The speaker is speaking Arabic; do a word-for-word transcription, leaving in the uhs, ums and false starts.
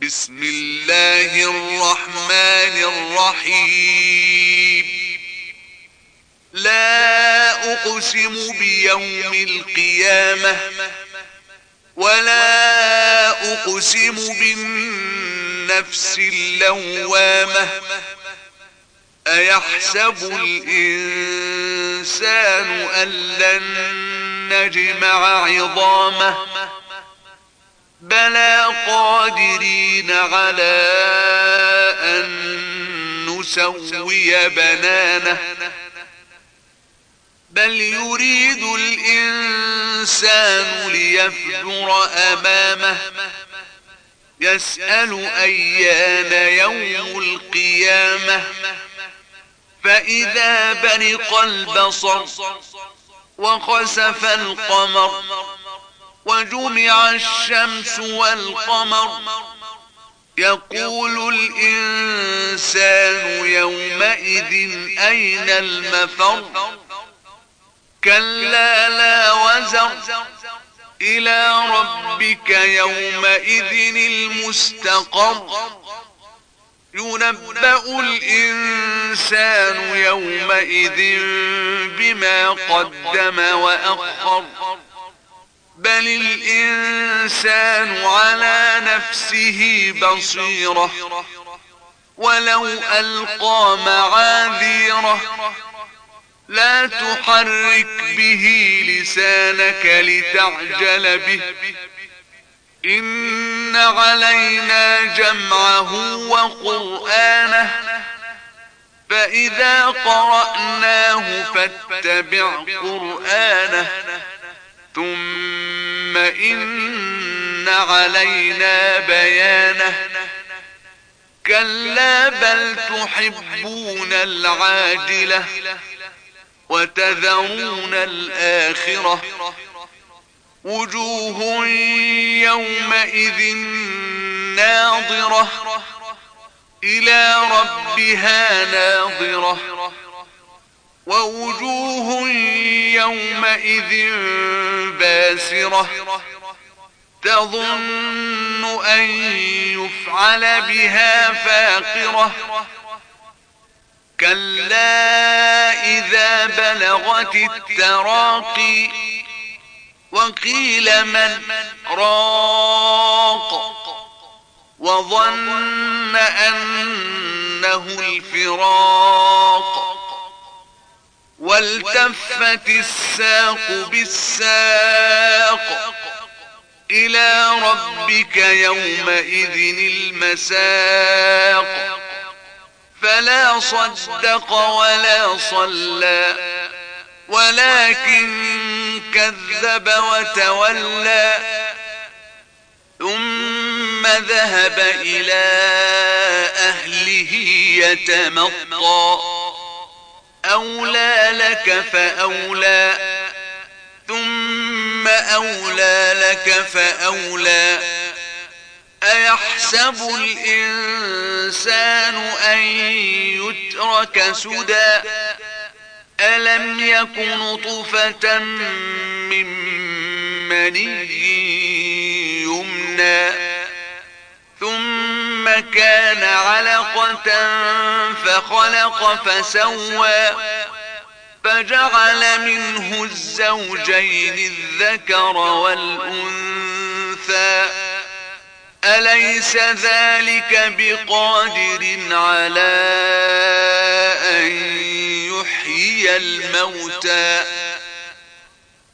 بسم الله الرحمن الرحيم. لا أقسم بيوم القيامة ولا أقسم بالنفس اللوامة أيحسب الإنسان أن لن نجمع عظامه بلى قادرين على أن نسوي بنانه بل يريد الإنسان ليفجر أمامه يسأل أيان يوم القيامة فإذا برق البصر وخسف القمر وجمع الشمس والقمر يقول الإنسان يومئذ أين المفر كلا لا وزر إلى ربك يومئذ المستقر ينبأ الإنسان يومئذ بما قدم وأخر بل الإنسان على نفسه بصيرة ولو ألقى معاذيره لا تحرك به لسانك لتعجل به إن علينا جمعه وقرآنه فإذا قرأناه فاتبع قرآنه ثم إن علينا بيانه كلا بل تحبون العاجلة وتذرون الآخرة وجوه يومئذ ناظرة إلى ربها ناظرة ووجوه يومئذ باسرة تظن أن يفعل بها فاقرة كلا إذا بلغت التراقي وقيل من راق وظن أنه الفراق والتفت الساق بالساق إلى ربك يومئذ المساق فلا صدق ولا صلى ولكن كذب وتولى ثم ذهب إلى أهله يتمطى أولى لك فأولى ثم أولى لك فأولى أيحسب الإنسان أن يترك سدى ألم يك نطفة من مني يمنى ثم كان علقة فخلق فسوى فجعل منه الزوجين الذكر والأنثى أليس ذلك بقادر على أن يحيي الموتى